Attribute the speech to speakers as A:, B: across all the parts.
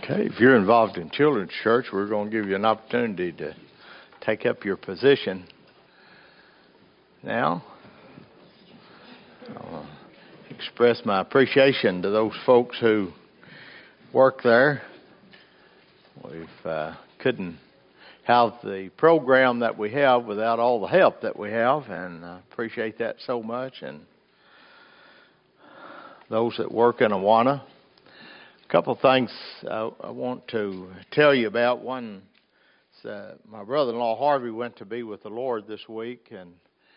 A: Okay, if you're involved in children's church, we're going to give you an opportunity to take up your position now. I'll express my appreciation to those folks who work there. We couldn't have the program that we have without all the help that we have, and I appreciate that so much. And those that work in Awana. A couple of things I want to tell you about. One, my brother-in-law Harvey went to be with the Lord this week, and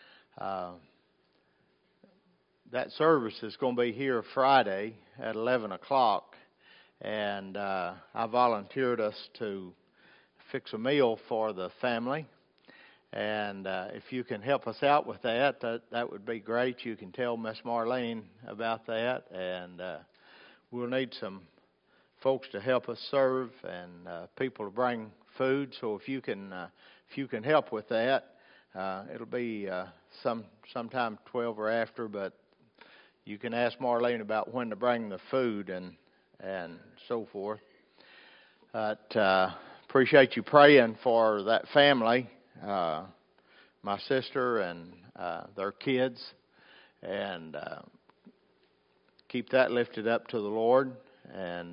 A: that service is going to be here Friday at 11 o'clock. And I volunteered us to fix a meal for the family. And if you can help us out with that would be great. You can tell Miss Marlene about that. And we'll need some folks to help us serve and people to bring food. So if you can help with that, it'll be sometime 12 or after. But you can ask Marlene about when to bring the food and so forth. But appreciate you praying for that family, my sister and their kids, and keep that lifted up to the Lord. And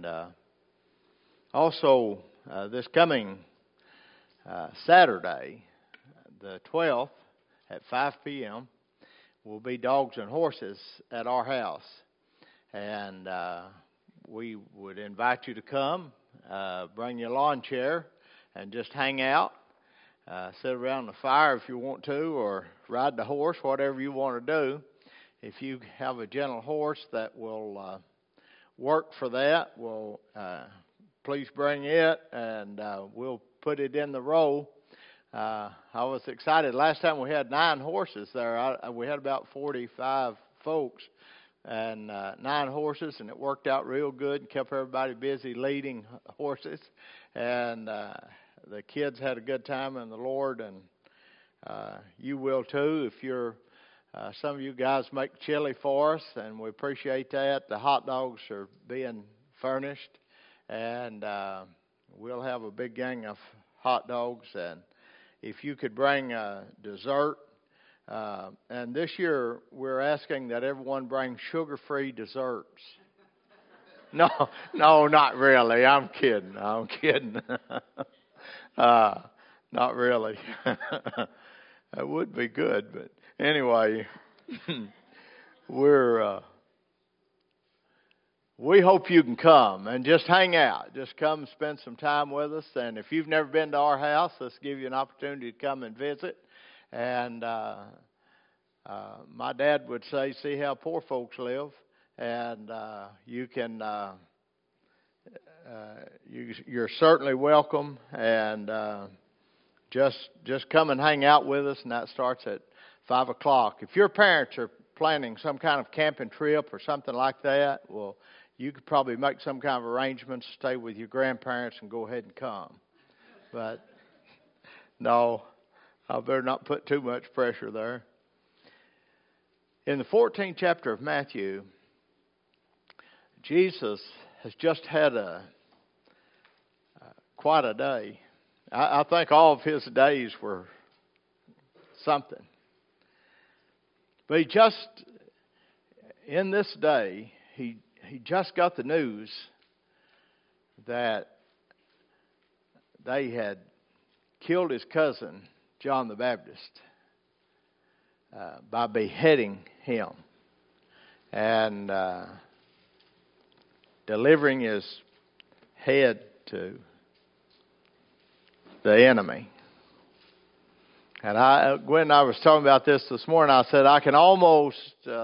A: also this coming Saturday, the 12th at 5 p.m., will be Dogs and Horses at our house. And we would invite you to come, bring your lawn chair, and just hang out, sit around the fire if you want to, or ride the horse, whatever you want to do. If you have a gentle horse that will work for that, well, please bring it, and we'll put it in the row. I was excited. Last time we had 9 horses there. We had about 45 folks and 9 horses, and it worked out real good and kept everybody busy leading horses. And the kids had a good time in the Lord, and you will too if you're some of you guys make chili for us, and we appreciate that. The hot dogs are being furnished, and we'll have a big gang of hot dogs. And if you could bring dessert, and this year we're asking that everyone bring sugar-free desserts. No, not really. I'm kidding. Not really. That would be good, but anyway, we hope you can come and just hang out. Just come and spend some time with us. And if you've never been to our house, let's give you an opportunity to come and visit. And my dad would say, see how poor folks live. And you can, you're certainly welcome. And just come and hang out with us. And that starts at 5 o'clock. If your parents are planning some kind of camping trip or something like that, well, you could probably make some kind of arrangements, stay with your grandparents and go ahead and come. But no, I better not put too much pressure there. In the 14th chapter of Matthew, Jesus has just had quite a day. I think all of his days were something. But in this day, he just got the news that they had killed his cousin, John the Baptist, by beheading him and delivering his head to the enemy. And Gwen and I was talking about this morning. I said, I can almost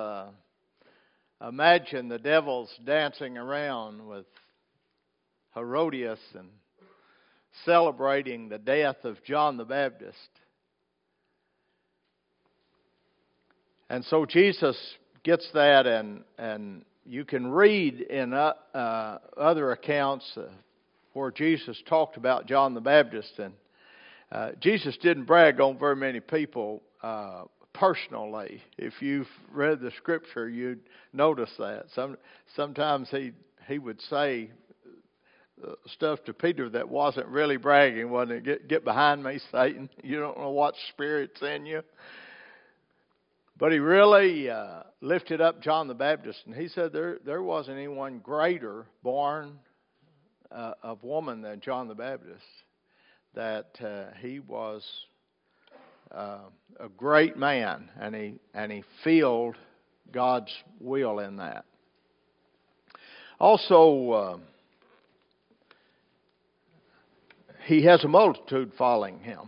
A: imagine the devils dancing around with Herodias and celebrating the death of John the Baptist. And so Jesus gets that, and you can read in other accounts where Jesus talked about John the Baptist. And Jesus didn't brag on very many people personally. If you've read the scripture, you'd notice that. Sometimes he would say stuff to Peter that wasn't really bragging, wasn't it? Get behind me, Satan. You don't know what spirit's in you. But he really lifted up John the Baptist, and he said there wasn't anyone greater born of woman than John the Baptist. That he was a great man, and he filled God's will in that. Also, he has a multitude following him,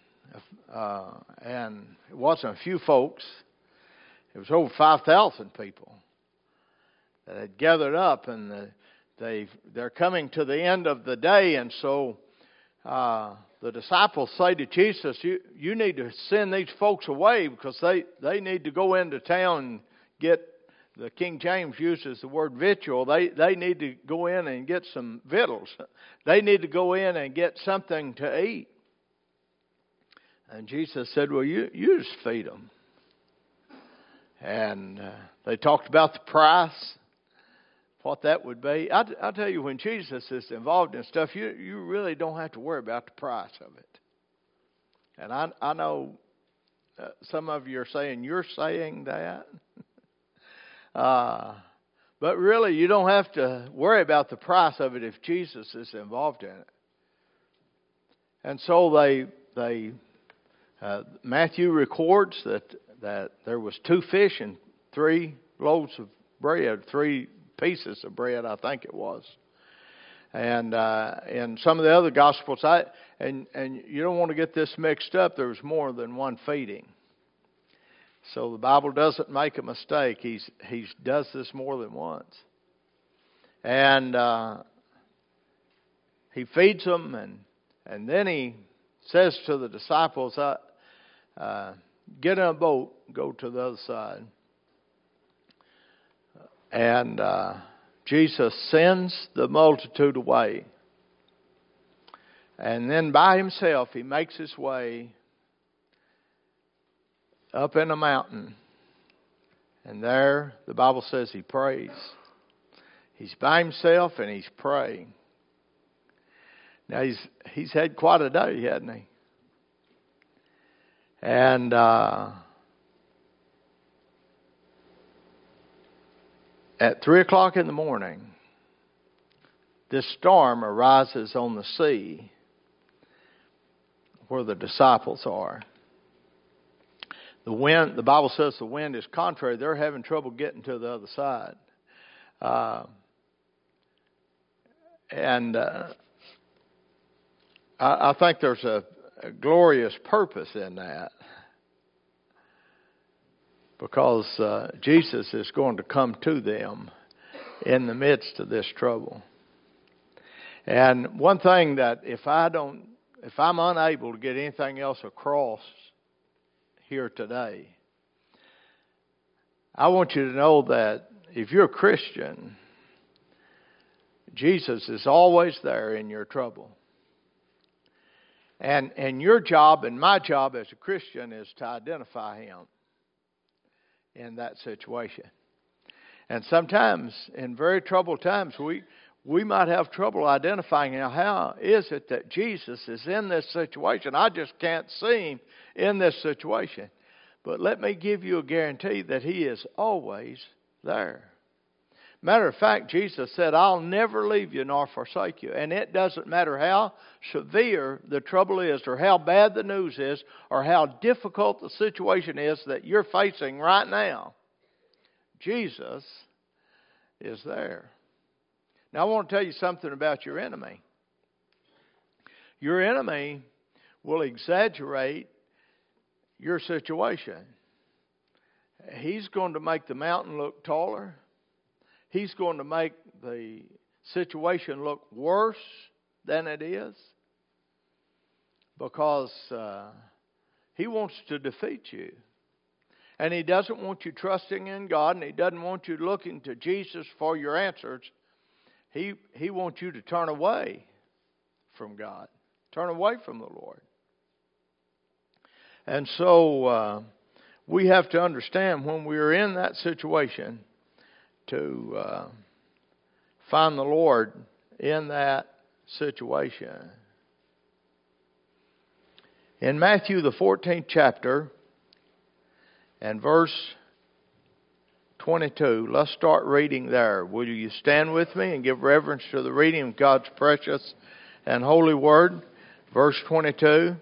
A: and it wasn't a few folks. It was over 5,000 people that had gathered up, and they're coming to the end of the day, and so the disciples say to Jesus, "You need to send these folks away because they need to go into town and get." The King James uses the word victual. They need to go in and get some victuals. They need to go in and get something to eat. And Jesus said, "Well, you just feed them." And they talked about the price, what that would be. I'll tell you, when Jesus is involved in stuff, you really don't have to worry about the price of it. And I know some of you are saying, "You're saying that?" But really, you don't have to worry about the price of it if Jesus is involved in it. And so Matthew records that there was 2 fish and 3 loaves of bread, 3 pieces of bread, I think it was. And in some of the other Gospels, and you don't want to get this mixed up, there was more than one feeding. So the Bible doesn't make a mistake. He does this more than once. And he feeds them, and then he says to the disciples, "Get in a boat, go to the other side." And Jesus sends the multitude away. And then by himself, he makes his way up in a mountain. And there, the Bible says he prays. He's by himself and he's praying. Now, he's had quite a day, hasn't he? And at 3 o'clock in the morning, this storm arises on the sea where the disciples are. The wind, the Bible says the wind is contrary. They're having trouble getting to the other side. I think there's a glorious purpose in that. Because Jesus is going to come to them in the midst of this trouble. And one thing that if I'm unable to get anything else across here today, I want you to know that if you're a Christian, Jesus is always there in your trouble. And your job and my job as a Christian is to identify him in that situation. And sometimes in very troubled times we might have trouble identifying how is it that Jesus is in this situation. I just can't see him in this situation. But let me give you a guarantee that he is always there. Matter of fact, Jesus said, "I'll never leave you nor forsake you." And it doesn't matter how severe the trouble is, or how bad the news is, or how difficult the situation is that you're facing right now. Jesus is there. Now, I want to tell you something about your enemy. Your enemy will exaggerate your situation. He's going to make the mountain look taller. He's going to make the situation look worse than it is. Because he wants to defeat you. And he doesn't want you trusting in God, and he doesn't want you looking to Jesus for your answers. He wants you to turn away from God. Turn away from the Lord. And so we have to understand when we're in that situation to find the Lord in that situation. In Matthew, the 14th chapter, and verse 22, let's start reading there. Will you stand with me and give reverence to the reading of God's precious and holy word? Verse 22.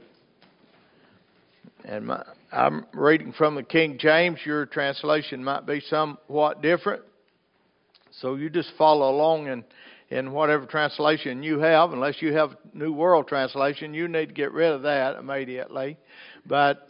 A: And I'm reading from the King James. Your translation might be somewhat different. So you just follow along in whatever translation you have. Unless you have New World Translation, you need to get rid of that immediately. But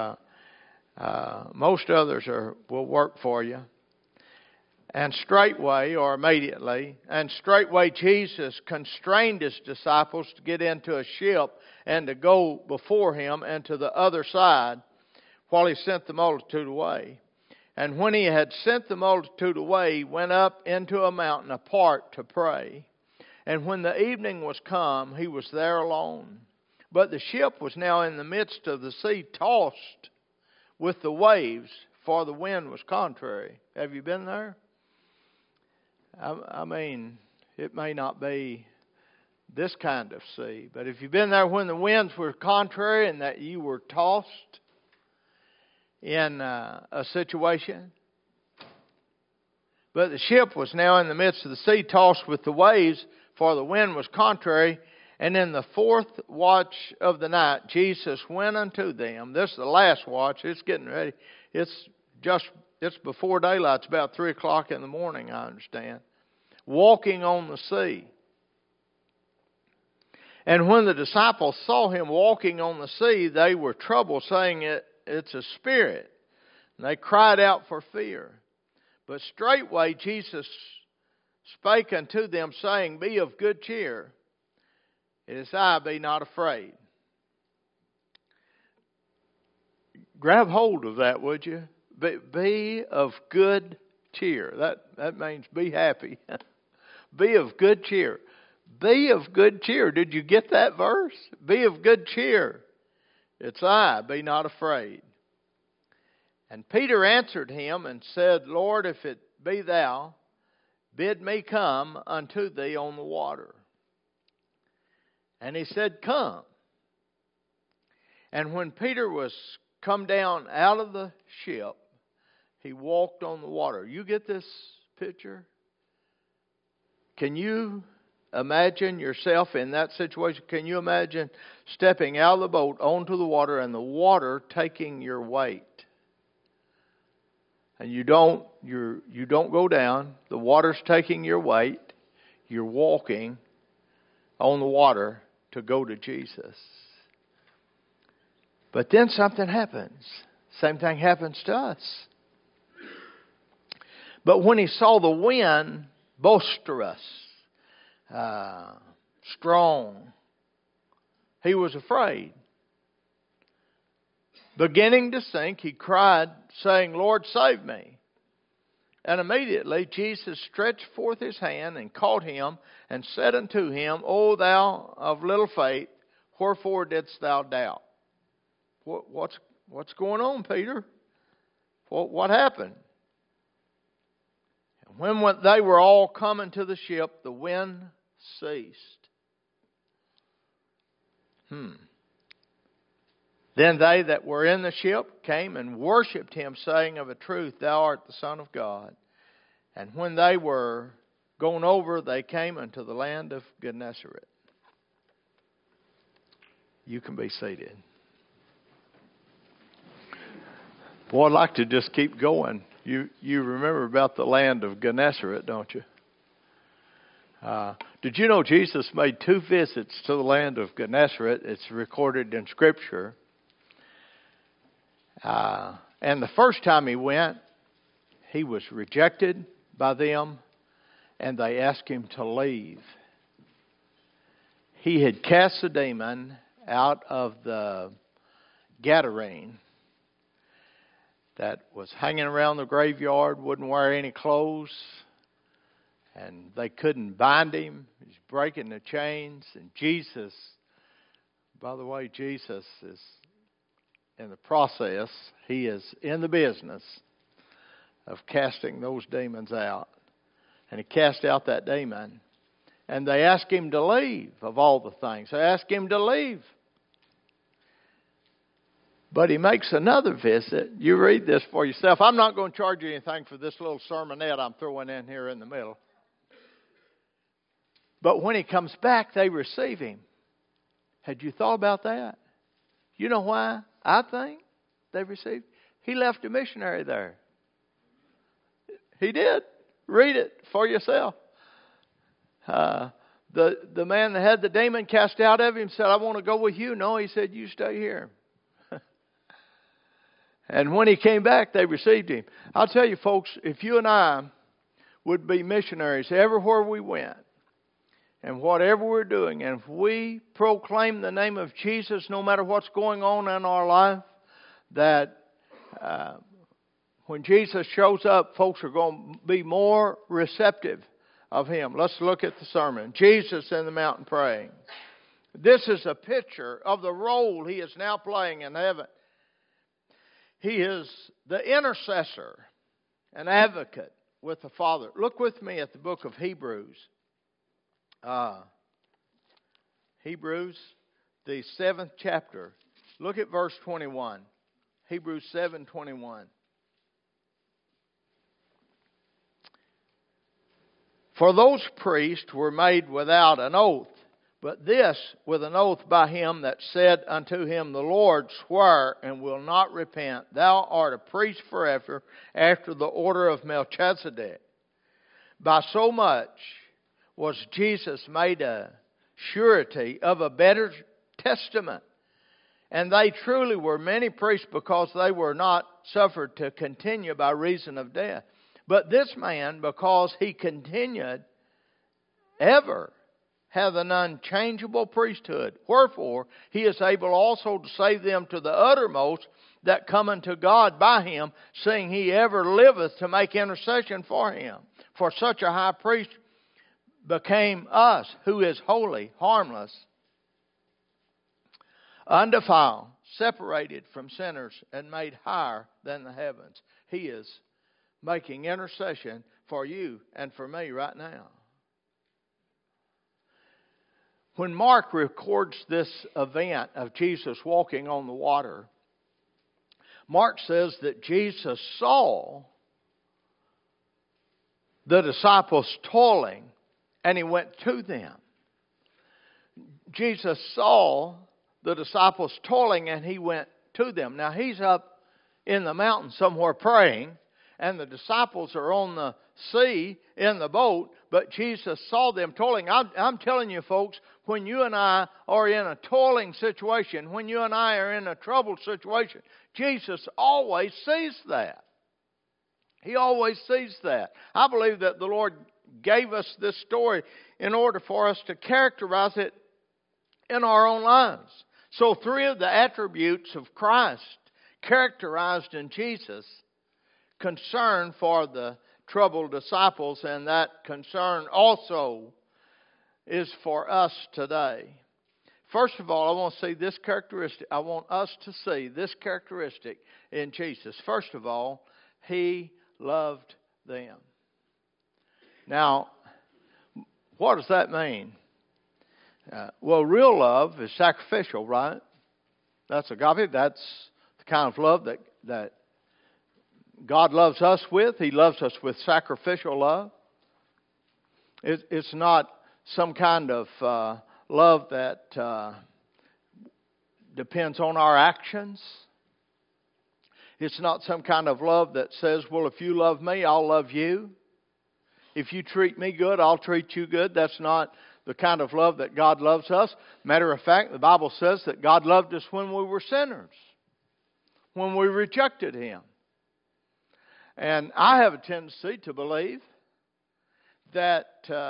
A: most others will work for you. And straightway, or immediately, and straightway Jesus constrained his disciples to get into a ship and to go before him and to the other side while he sent the multitude away. And when he had sent the multitude away, he went up into a mountain apart to pray. And when the evening was come, he was there alone. But the ship was now in the midst of the sea, tossed with the waves, for the wind was contrary. Have you been there? I mean, it may not be this kind of sea, but if you've been there when the winds were contrary and that you were tossed in a situation. But the ship was now in the midst of the sea, tossed with the waves, for the wind was contrary. And in the fourth watch of the night, Jesus went unto them. This is the last watch. It's getting ready. It's before daylight. It's about 3 o'clock in the morning, I understand. Walking on the sea. And when the disciples saw him walking on the sea, they were troubled, saying, It's a spirit. And they cried out for fear. But straightway Jesus spake unto them, saying, Be of good cheer. It is I, be not afraid. Grab hold of that, would you? Be of good cheer. That means be happy. Be of good cheer. Be of good cheer. Did you get that verse? Be of good cheer. It's I, be not afraid. And Peter answered him and said, Lord, if it be thou, bid me come unto thee on the water. And he said, Come. And when Peter was come down out of the ship, he walked on the water. You get this picture? Can you imagine yourself in that situation? Can you imagine stepping out of the boat onto the water and the water taking your weight? And you don't go down. The water's taking your weight. You're walking on the water to go to Jesus. But then something happens. Same thing happens to us. But when he saw the wind boisterous, strong, he was afraid. Beginning to sink, he cried, saying, Lord, save me. And immediately Jesus stretched forth his hand and caught him and said unto him, O thou of little faith, wherefore didst thou doubt? What's going on, Peter? What happened? And when they were all come into the ship, the wind ceased. Then they that were in the ship came and worshipped him, saying, Of a truth, thou art the Son of God. And when they were gone over, they came unto the land of Gennesaret. You can be seated. Boy, I'd like to just keep going. You remember about the land of Gennesaret, don't you? Did you know Jesus made 2 visits to the land of Gennesaret? It's recorded in Scripture. And the first time he went, he was rejected by them, and they asked him to leave. He had cast a demon out of the Gadarene that was hanging around the graveyard, wouldn't wear any clothes, and they couldn't bind him. He's breaking the chains. And Jesus, by the way, Jesus is in the process. He is in the business of casting those demons out. And he cast out that demon. And they asked him to leave, of all the things. They asked him to leave. But he makes another visit. You read this for yourself. I'm not going to charge you anything for this little sermonette I'm throwing in here in the middle. But when he comes back, they receive him. Had you thought about that? You know why I think they received? He left a missionary there. He did. Read it for yourself. The man that had the demon cast out of him said, I want to go with you. No, he said, you stay here. And when he came back, they received him. I'll tell you, folks, if you and I would be missionaries everywhere we went, and whatever we're doing, and if we proclaim the name of Jesus no matter what's going on in our life, that when Jesus shows up, folks are going to be more receptive of Him. Let's look at the sermon. Jesus in the mountain praying. This is a picture of the role He is now playing in heaven. He is the intercessor, an advocate with the Father. Look with me at the book of Hebrews. Hebrews, the 7th chapter. Look at verse 21. Hebrews 7:21. For those priests were made without an oath, but this with an oath by him that said unto him, the Lord sware and will not repent. Thou art a priest forever after the order of Melchizedek. By so much was Jesus made a surety of a better testament. And they truly were many priests because they were not suffered to continue by reason of death. But this man, because he continued ever, hath an unchangeable priesthood. Wherefore, he is able also to save them to the uttermost that come unto God by him, seeing he ever liveth to make intercession for him. For such a high priest became us, who is holy, harmless, undefiled, separated from sinners, and made higher than the heavens. He is making intercession for you and for me right now. When Mark records this event of Jesus walking on the water, Mark says that Jesus saw the disciples toiling and He went to them. Jesus saw the disciples toiling and He went to them. Now He's up in the mountain somewhere praying, and the disciples are on the sea in the boat, but Jesus saw them toiling. I'm telling you, folks, when you and I are in a toiling situation, when you and I are in a troubled situation, Jesus always sees that. He always sees that. I believe that the Lord gave us this story in order for us to characterize it in our own lives. So 3 of the attributes of Christ characterized in Jesus: concern for the troubled disciples, and that concern also is for us today. First of all, I want to see this characteristic. I want us to see this characteristic in Jesus. First of all, He loved them. Now, what does that mean? Well, real love is sacrificial, right? That's agape. That's the kind of love that God loves us with. He loves us with sacrificial love. It's not some kind of love that depends on our actions. It's not some kind of love that says, well, if you love me, I'll love you. If you treat me good, I'll treat you good. That's not the kind of love that God loves us. Matter of fact, the Bible says that God loved us when we were sinners, when we rejected Him. And I have a tendency to believe that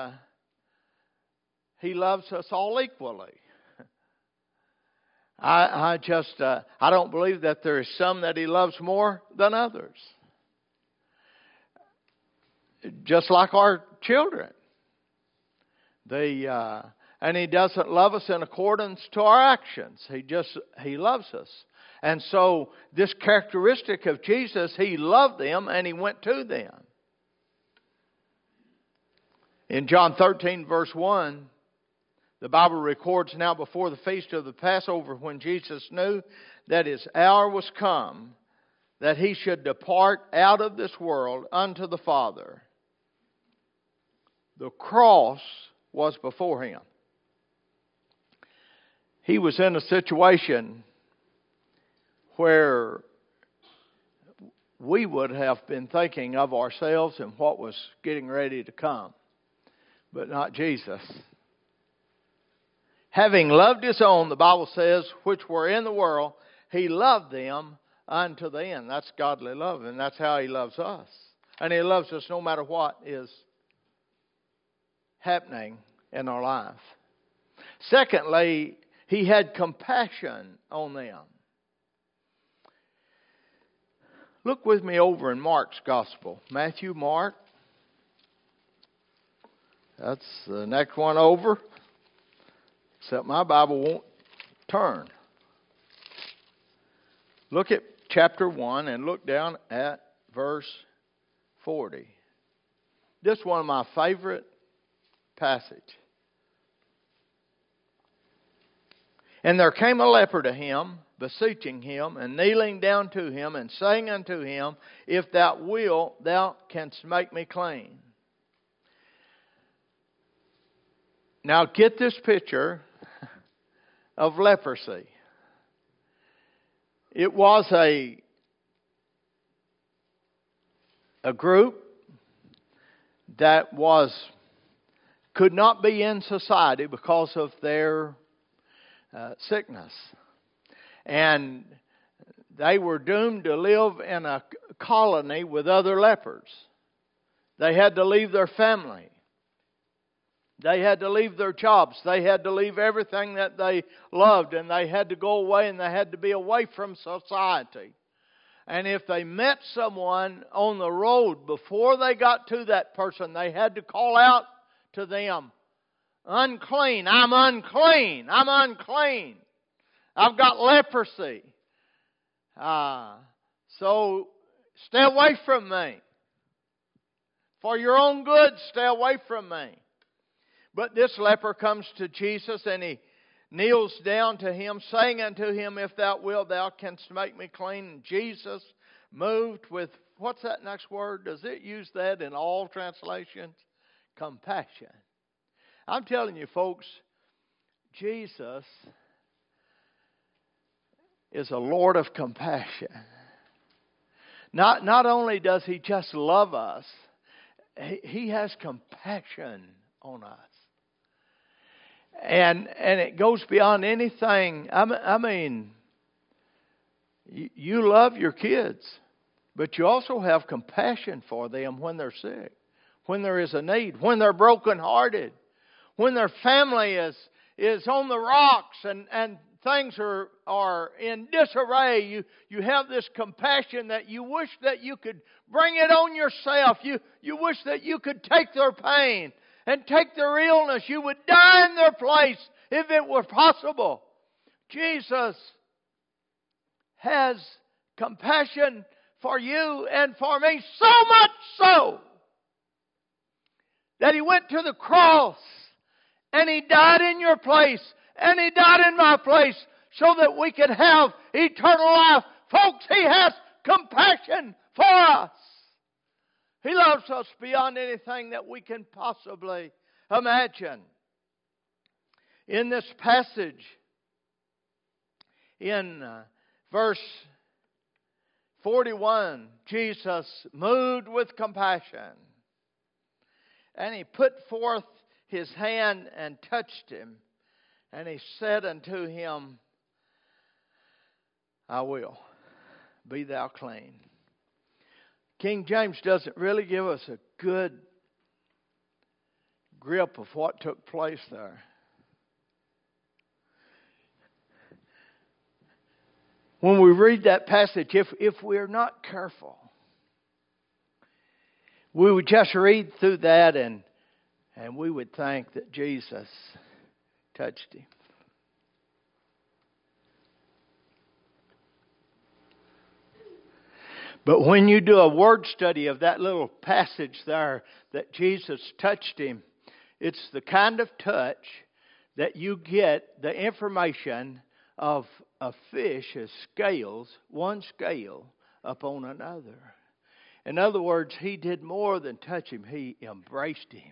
A: He loves us all equally. I don't believe that there is some that He loves more than others. Just like our children. And He doesn't love us in accordance to our actions. He loves us. And so this characteristic of Jesus, He loved them and He went to them. In John 13, verse 1, the Bible records, now before the feast of the Passover, when Jesus knew that his hour was come, that he should depart out of this world unto the Father. The cross was before him. He was in a situation where we would have been thinking of ourselves and what was getting ready to come, but not Jesus. Having loved his own, the Bible says, which were in the world, he loved them unto the end. That's godly love, and that's how he loves us. And he loves us no matter what is happening in our life. Secondly, he had compassion on them. Look with me over in Mark's Gospel. Matthew, Mark. That's the next one over. Except my Bible won't turn. Look at chapter 1 and look down at verse 40. This is one of my favorite passages. And there came a leper to him, beseeching him, and kneeling down to him, and saying unto him, If thou wilt, thou canst make me clean. Now get this picture of leprosy. It was a group that could not be in society because of their sickness. And they were doomed to live in a colony with other lepers. They had to leave their family. They had to leave their jobs. They had to leave everything that they loved. And they had to go away, and they had to be away from society. And if they met someone on the road, before they got to that person, they had to call out to them, Unclean, I'm unclean, I'm unclean. I've got leprosy. So stay away from me. For your own good, stay away from me. But this leper comes to Jesus, and he kneels down to him, saying unto him, If thou wilt, thou canst make me clean. And Jesus, moved with, what's that next word? Does it use that in all translations? Compassion. I'm telling you, folks, Jesus is a Lord of compassion. Not only does he just love us, he has compassion on us. And it goes beyond anything. I mean, you love your kids, but you also have compassion for them when they're sick, when there is a need, when they're brokenhearted, when their family is on the rocks and things are in disarray. You have this compassion that you wish that you could bring it on yourself. You wish that you could take their pain and take their illness. You would die in their place if it were possible. Jesus has compassion for you and for me, so much so that he went to the cross and he died in your place and he died in my place so that we could have eternal life. Folks, he has compassion for us. He loves us beyond anything that we can possibly imagine. In this passage, in verse 41, Jesus moved with compassion, and he put forth his hand and touched him, and he said unto him, I will, be thou clean. King James doesn't really give us a good grip of what took place there. When we read that passage, if we're not careful, we would just read through that and we would think that Jesus touched him. But when you do a word study of that little passage there, that Jesus touched him, It's the kind of touch that you get the information of a fish as scales, one scale upon another. In other words, he did more than touch him. He embraced him.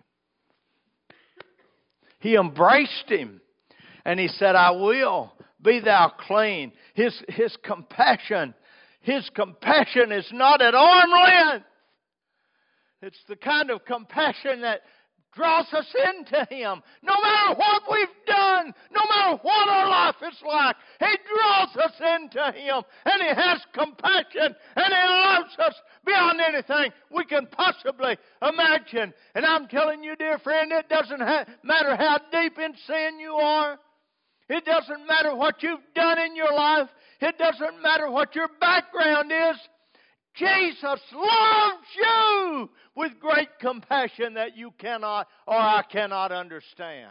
A: He embraced him. And he said, I will, be thou clean. His compassion is not at arm's length. It's the kind of compassion that draws us into Him. No matter what we've done, no matter what our life is like, He draws us into Him. And He has compassion. And He loves us beyond anything we can possibly imagine. And I'm telling you, dear friend, it doesn't matter how deep in sin you are. It doesn't matter what you've done in your life. It doesn't matter what your background is. Jesus loves you with great compassion that you cannot or I cannot understand.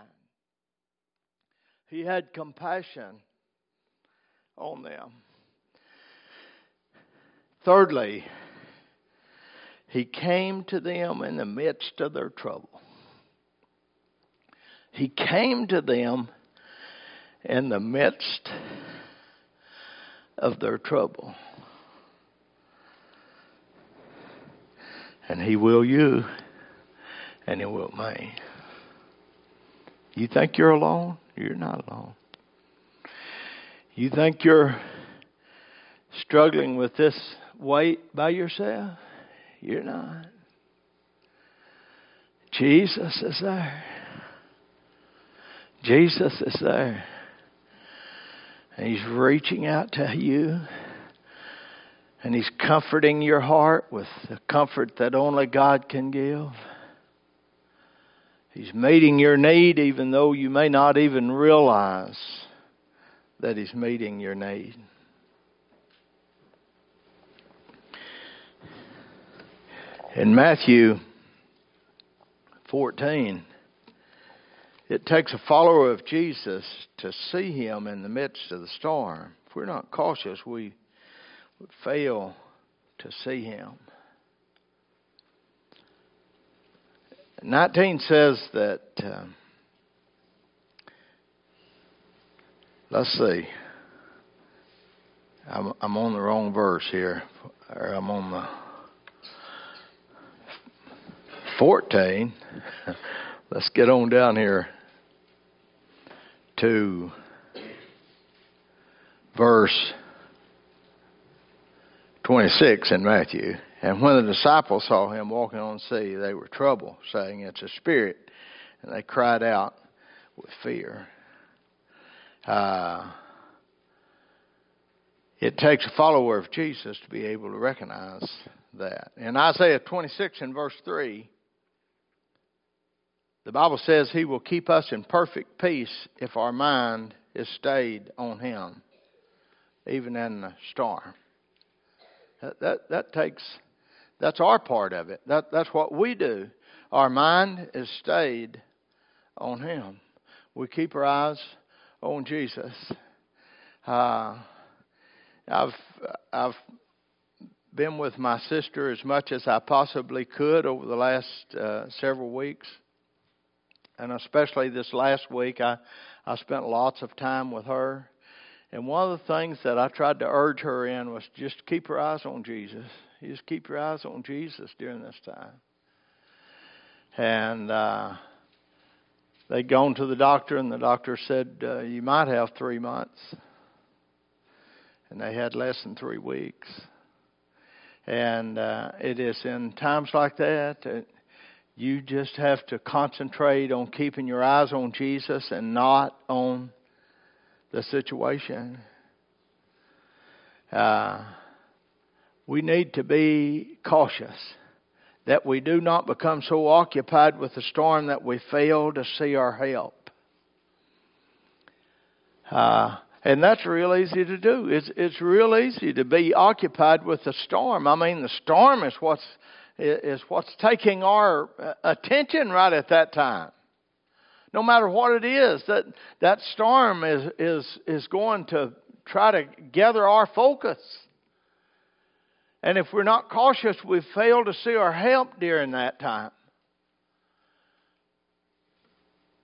A: He had compassion on them. Thirdly, He came to them in the midst of their trouble. He came to them in the midst of their trouble. And He will you, and He will me. You think you're alone? You're not alone. You think you're struggling with this weight by yourself? You're not. Jesus is there. Jesus is there. And He's reaching out to you. And He's comforting your heart with the comfort that only God can give. He's meeting your need even though you may not even realize that He's meeting your need. In Matthew 14, it takes a follower of Jesus to see Him in the midst of the storm. If we're not cautious, we would fail to see Him. 19 says that, let's see, I'm on the wrong verse here, or I'm on the 14. Let's get on down here to verse 26 in Matthew. And when the disciples saw Him walking on the sea, they were troubled, saying, It's a spirit. And they cried out with fear. It takes a follower of Jesus to be able to recognize that. In Isaiah 26 and verse 3, the Bible says He will keep us in perfect peace if our mind is stayed on Him, even in the storm. That's our part of it. That's what we do. Our mind is stayed on Him. We keep our eyes on Jesus. I've been with my sister as much as I possibly could over the last several weeks. And especially this last week, I spent lots of time with her. And one of the things that I tried to urge her in was just keep her eyes on Jesus. You just keep your eyes on Jesus during this time. And they'd gone to the doctor, and the doctor said, you might have 3 months. And they had less than 3 weeks. And it is in times like that you just have to concentrate on keeping your eyes on Jesus and not on the situation. We need to be cautious that we do not become so occupied with the storm that we fail to see our help. And that's real easy to do. It's real easy to be occupied with the storm. I mean, the storm is what's taking our attention right at that time. No matter what it is, that storm is going to try to gather our focus. And if we're not cautious, we fail to see our help during that time.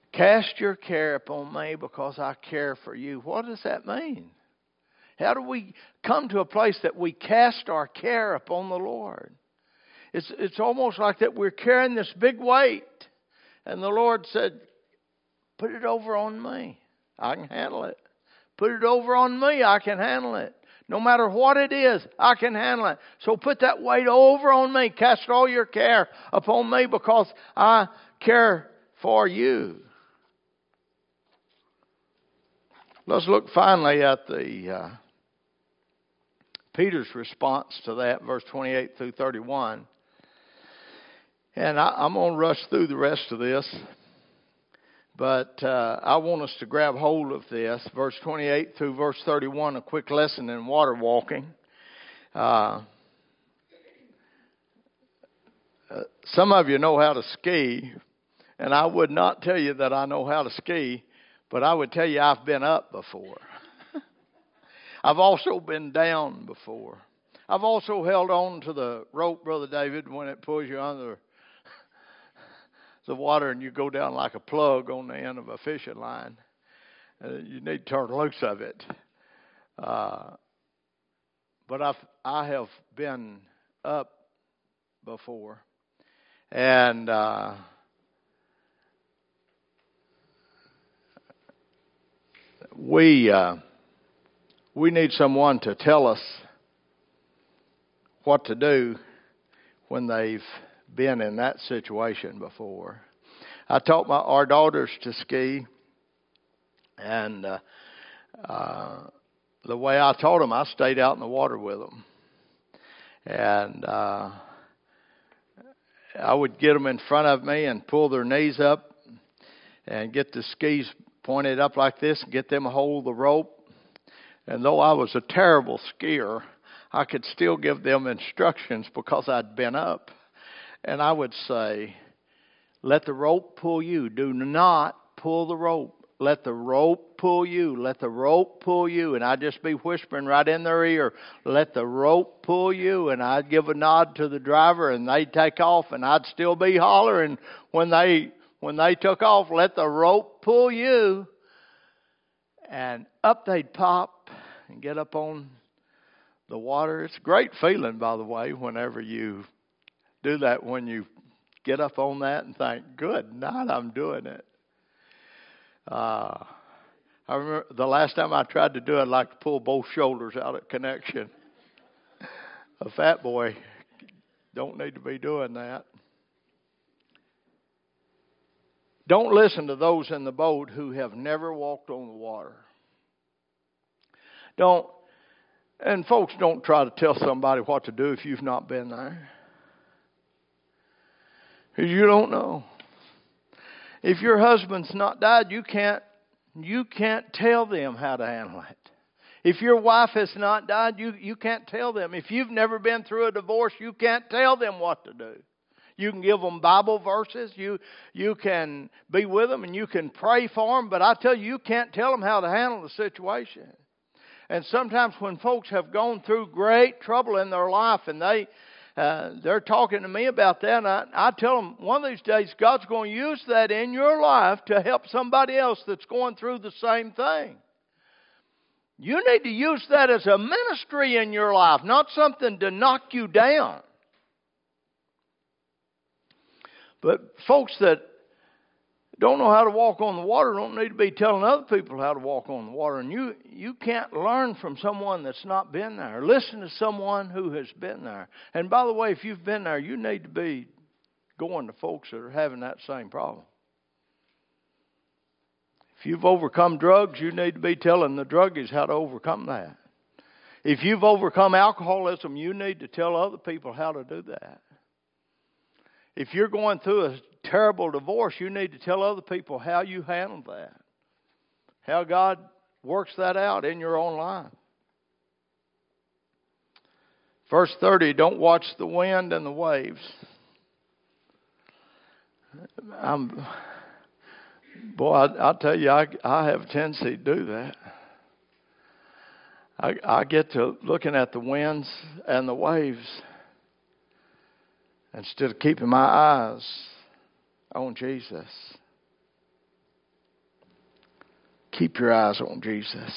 A: Cast your care upon me because I care for you. What does that mean? How do we come to a place that we cast our care upon the Lord? It's almost like that we're carrying this big weight. And the Lord said, put it over on me. I can handle it. Put it over on me. I can handle it. No matter what it is, I can handle it. So put that weight over on me. Cast all your care upon me because I care for you. Let's look finally at the Peter's response to that, verse 28 through 31. And I'm going to rush through the rest of this. But I want us to grab hold of this. Verse 28 through verse 31, a quick lesson in water walking. Some of you know how to ski. And I would not tell you that I know how to ski. But I would tell you I've been up before. I've also been down before. I've also held on to the rope, Brother David, when it pulls you under the water and you go down like a plug on the end of a fishing line. You need to turn loose of it. But I have been up before. And we need someone to tell us what to do when they've been in that situation before. I taught our daughters to ski, and the way I taught them, I stayed out in the water with them. And I would get them in front of me and pull their knees up and get the skis pointed up like this and get them a hold of the rope. And though I was a terrible skier, I could still give them instructions because I'd been up. And I would say, let the rope pull you. Do not pull the rope. Let the rope pull you. Let the rope pull you. And I'd just be whispering right in their ear, let the rope pull you. And I'd give a nod to the driver and they'd take off. And I'd still be hollering when they took off, let the rope pull you. And up they'd pop and get up on the water. It's a great feeling, by the way, whenever you do that, when you get up on that and think, good night, I'm doing it. I remember the last time I tried to do it, I'd like to pull both shoulders out at connection. A fat boy don't need to be doing that. Don't listen to those in the boat who have never walked on the water. And folks, don't try to tell somebody what to do if you've not been there. Because you don't know. If your husband's not died, you can't tell them how to handle it. If your wife has not died, you can't tell them. If you've never been through a divorce, you can't tell them what to do. You can give them Bible verses. You can be with them and you can pray for them. But I tell you, you can't tell them how to handle the situation. And sometimes when folks have gone through great trouble in their life and they're talking to me about that, and I tell them one of these days God's going to use that in your life to help somebody else that's going through the same thing. You need to use that as a ministry in your life, not something to knock you down. But folks that don't know how to walk on the water don't need to be telling other people how to walk on the water. And you can't learn from someone that's not been there. Listen to someone who has been there. And by the way, if you've been there, you need to be going to folks that are having that same problem. If you've overcome drugs, you need to be telling the druggies how to overcome that. If you've overcome alcoholism, you need to tell other people how to do that. If you're going through a terrible divorce, you need to tell other people how you handle that. How God works that out in your own life. Verse 30, don't watch the wind and the waves. I'll tell you, I have a tendency to do that. I get to looking at the winds and the waves instead of keeping my eyes on Jesus. Keep your eyes on Jesus.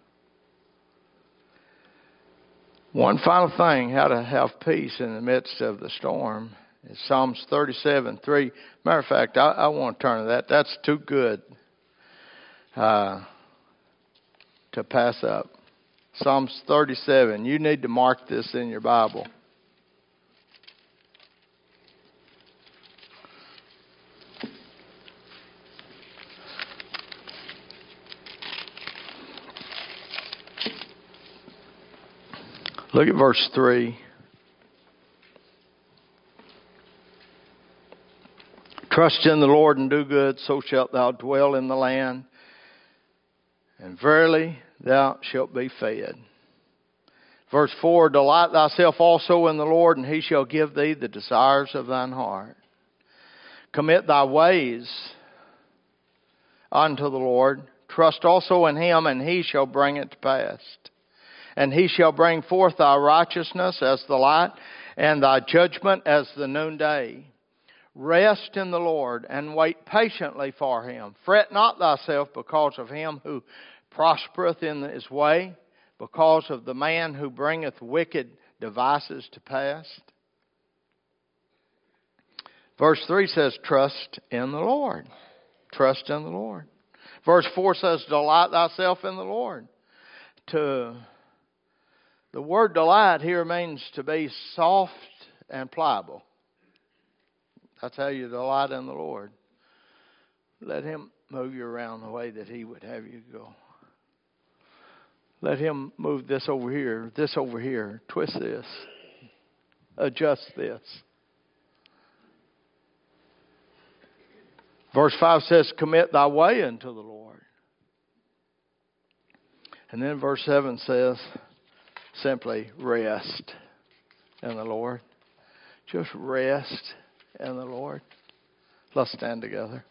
A: One final thing, how to have peace in the midst of the storm, is Psalms 37:3. Matter of fact, I want to turn to that. That's too good to pass up. Psalms 37. You need to mark this in your Bible. Look at verse 3. Trust in the Lord and do good, so shalt thou dwell in the land, and verily thou shalt be fed. Verse 4, delight thyself also in the Lord, and he shall give thee the desires of thine heart. Commit thy ways unto the Lord. Trust also in him, and he shall bring it to pass. And he shall bring forth thy righteousness as the light, and thy judgment as the noonday. Rest in the Lord, and wait patiently for him. Fret not thyself because of him who prospereth in his way, because of the man who bringeth wicked devices to pass. Verse 3 says, trust in the Lord. Trust in the Lord. Verse 4 says, delight thyself in the Lord. The word delight here means to be soft and pliable. That's how you delight in the Lord. Let him move you around the way that he would have you go. Let him move this over here, twist this, adjust this. Verse 5 says, commit thy way unto the Lord. And then verse 7 says, simply rest in the Lord. Just rest in the Lord. Let's stand together.